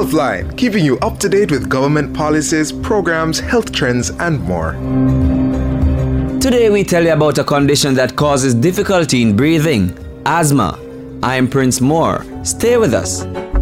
Healthline, keeping you up to date with government policies, programs, health trends, and more. Today we tell you about a condition that causes difficulty in breathing, asthma. I'm Prince Moore. Stay with us.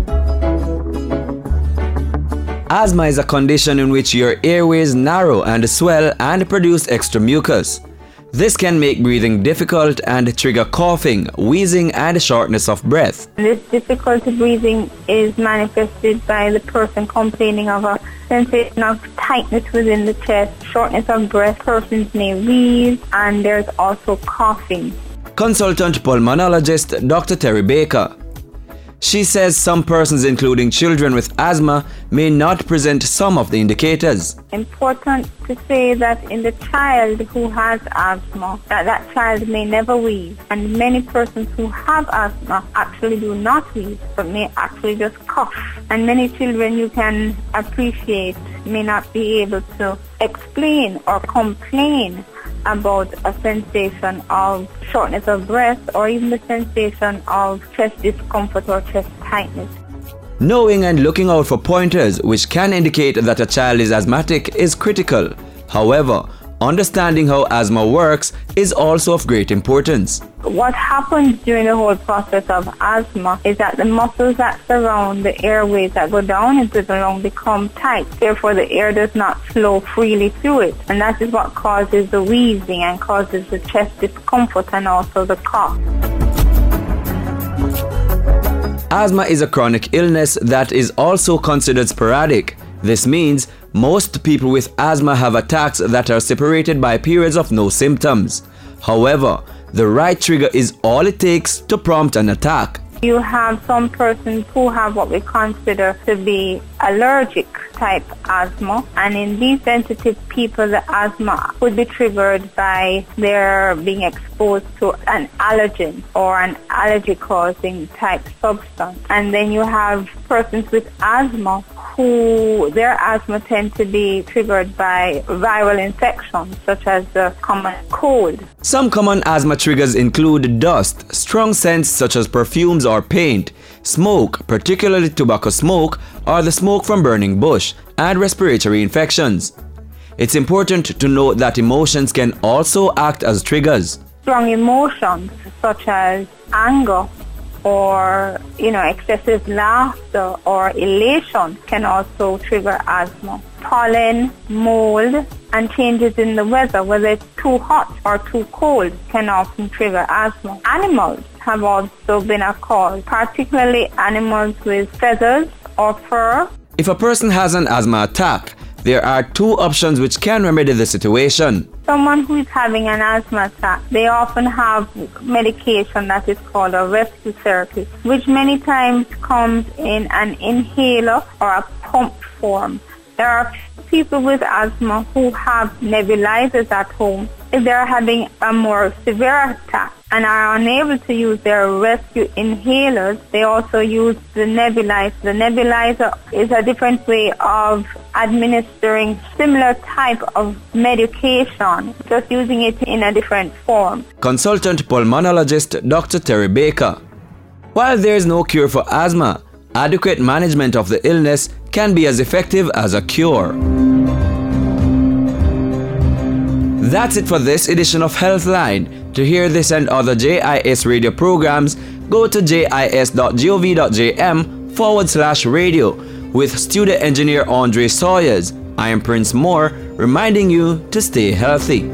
Asthma is a condition in which your airways narrow and swell and produce extra mucus. This can make breathing difficult and trigger coughing, wheezing, and shortness of breath. This difficulty breathing is manifested by the person complaining of a sensation of tightness within the chest, shortness of breath, persons may wheeze, and there's also coughing. Consultant pulmonologist Dr. Terry Baker. She says some persons, including children with asthma, may not present some of the indicators. Important to say that in the child who has asthma, that child may never wheeze. And many persons who have asthma actually do not wheeze, but may actually just cough. And many children, you can appreciate, may not be able to explain or complain about a sensation of shortness of breath or even the sensation of chest discomfort or chest tightness. Knowing and looking out for pointers which can indicate that a child is asthmatic is critical. However, understanding how asthma works is also of great importance. What happens during the whole process of asthma is that the muscles that surround the airways that go down into the lung become tight. Therefore, the air does not flow freely through it. And that is what causes the wheezing and causes the chest discomfort and also the cough. Asthma is a chronic illness that is also considered sporadic. This means most people with asthma have attacks that are separated by periods of no symptoms. However, the right trigger is all it takes to prompt an attack. You have some persons who have what we consider to be allergic type asthma, and in these sensitive people, the asthma would be triggered by their being exposed to an allergen or an allergy-causing type substance. And then you have persons with asthma who their asthma tends to be triggered by viral infections such as the common cold. Some common asthma triggers include dust, strong scents such as perfumes or paint, smoke, particularly tobacco smoke or the smoke from burning bush, and respiratory infections. It's important to note that emotions can also act as triggers. Strong emotions such as anger or excessive laughter or elation can also trigger asthma. Pollen, mold, and changes in the weather, whether it's too hot or too cold, can often trigger asthma. Animals have also been a cause, particularly animals with feathers or fur. If a person has an asthma attack, there are two options which can remedy the situation. Someone who is having an asthma attack, they often have medication that is called a rescue therapy, which many times comes in an inhaler or a pump form. There are people with asthma who have nebulizers at home. If they're having a more severe attack and are unable to use their rescue inhalers, they also use the nebulizer. The nebulizer is a different way of administering similar type of medication, just using it in a different form. Consultant pulmonologist Dr. Terry Baker. While there is no cure for asthma, adequate management of the illness can be as effective as a cure. That's it for this edition of Healthline. To hear this and other JIS radio programs, go to jis.gov.jm/radio with studio engineer Andre Sawyers. I am Prince Moore, reminding you to stay healthy.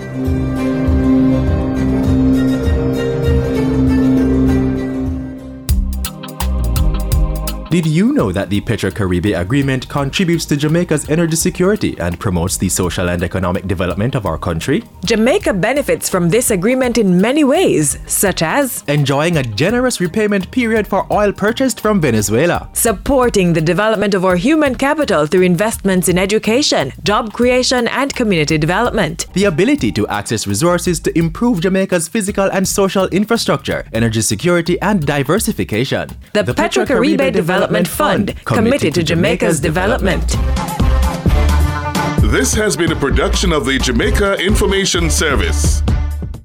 Did you know that the Petro-Caribe Agreement contributes to Jamaica's energy security and promotes the social and economic development of our country? Jamaica benefits from this agreement in many ways, such as enjoying a generous repayment period for oil purchased from Venezuela, supporting the development of our human capital through investments in education, job creation, and community development, the ability to access resources to improve Jamaica's physical and social infrastructure, energy security, and diversification. The Petro-Caribe Development Fund, committed to Jamaica's development. This has been a production of the Jamaica Information Service.